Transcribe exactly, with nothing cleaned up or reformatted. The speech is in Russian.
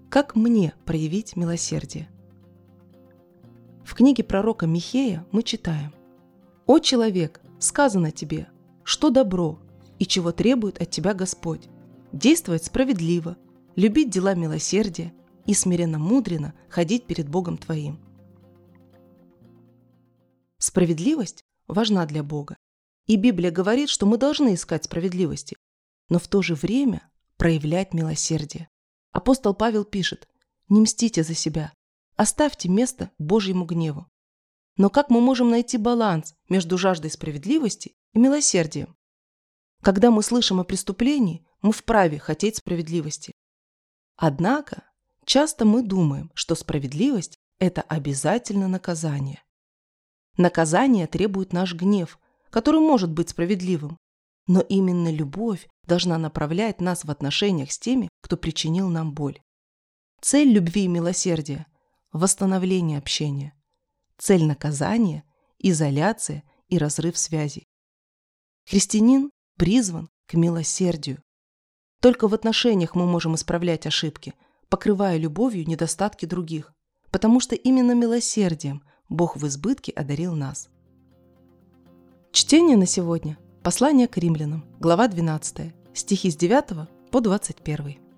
Как мне проявить милосердие? В книге пророка Михея мы читаем: «О человек, сказано тебе, что добро и чего требует от тебя Господь, действовать справедливо, любить дела милосердия и смиренно-мудренно ходить перед Богом твоим». Справедливость важна для Бога, и Библия говорит, что мы должны искать справедливости, но в то же время проявлять милосердие. Апостол Павел пишет: «Не мстите за себя, оставьте место Божьему гневу». Но как мы можем найти баланс между жаждой справедливости и милосердием? Когда мы слышим о преступлении, мы вправе хотеть справедливости. Однако, часто мы думаем, что справедливость – это обязательно наказание. Наказание требует наш гнев, который может быть справедливым, но именно любовь должна направлять нас в отношениях с теми, кто причинил нам боль. Цель любви и милосердия – восстановление общения. Цель наказания – изоляция и разрыв связей. Христианин призван к милосердию. Только в отношениях мы можем исправлять ошибки, покрывая любовью недостатки других, потому что именно милосердием Бог в избытке одарил нас. Чтение на сегодня. Послание к римлянам, глава двенадцатая, стихи с девятого по двадцать первый.